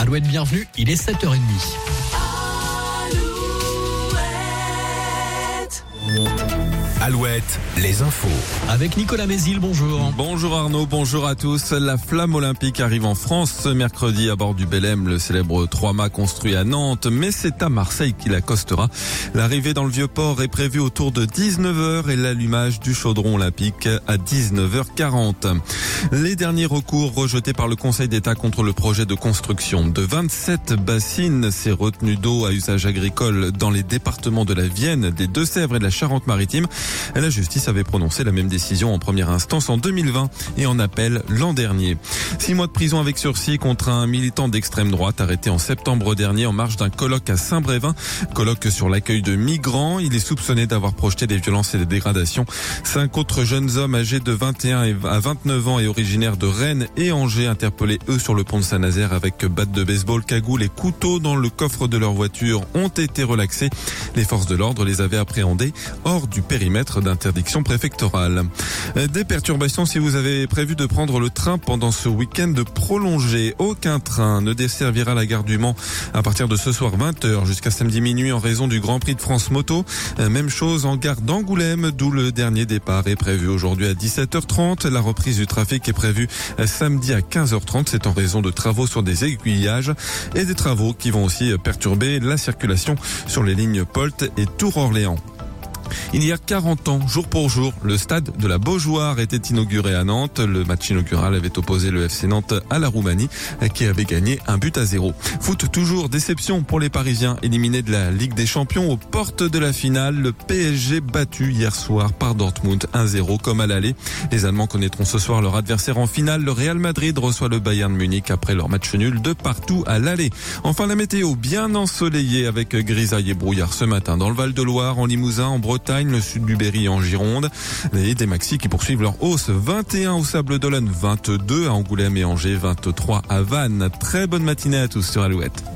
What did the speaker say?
Alouette, bienvenue, il est 7h30. Alouette, les infos. Avec Nicolas Mézil, bonjour. Bonjour Arnaud, bonjour à tous. La flamme olympique arrive en France ce mercredi à bord du Belém, le célèbre 3-mâts construit à Nantes, mais c'est à Marseille qu'il accostera. L'arrivée dans le Vieux-Port est prévue autour de 19h et l'allumage du chaudron olympique à 19h40. Les derniers recours rejetés par le Conseil d'État contre le projet de construction de 27 bassines, ces retenues d'eau à usage agricole dans les départements de la Vienne, des Deux-Sèvres et de la Charente-Maritime. La justice avait prononcé la même décision en première instance en 2020 et en appel l'an dernier. 6 mois de prison avec sursis contre un militant d'extrême droite arrêté en septembre dernier en marge d'un colloque à Saint-Brévin. Colloque sur l'accueil de migrants. Il est soupçonné d'avoir projeté des violences et des dégradations. 5 autres jeunes hommes âgés de 21 à 29 ans et originaires de Rennes et Angers interpellés eux sur le pont de Saint-Nazaire avec batte de baseball, cagoule et couteaux dans le coffre de leur voiture ont été relaxés. Les forces de l'ordre les avaient appréhendés hors du périmètre d'interdiction préfectorale. Des perturbations si vous avez prévu de prendre le train pendant ce week-end prolongé. Aucun train ne desservira la gare du Mans à partir de ce soir 20h jusqu'à samedi minuit en raison du Grand Prix de France Moto. Même chose en gare d'Angoulême, d'où le dernier départ est prévu aujourd'hui à 17h30. La reprise du trafic est prévue samedi à 15h30. C'est en raison de travaux sur des aiguillages et des travaux qui vont aussi perturber la circulation sur les lignes Polt et Tours-Orléans. Il y a 40 ans, jour pour jour, le stade de la Beaujoire était inauguré à Nantes. Le match inaugural avait opposé le FC Nantes à la Roumanie, qui avait gagné 1-0. Foot toujours, déception pour les Parisiens, éliminés de la Ligue des Champions aux portes de la finale. Le PSG battu hier soir par Dortmund 1-0 comme à l'aller. Les Allemands connaîtront ce soir leur adversaire en finale. Le Real Madrid reçoit le Bayern Munich après leur match nul de partout à l'aller. Enfin, la météo bien ensoleillée avec grisaille et brouillard ce matin dans le Val-de-Loire, en Limousin, en Bretagne, le sud du Berry en Gironde, et des maxis qui poursuivent leur hausse. 21 au Sable-d'Olonne, 22 à Angoulême et Angers, 23 à Vannes. Très bonne matinée à tous sur Alouette.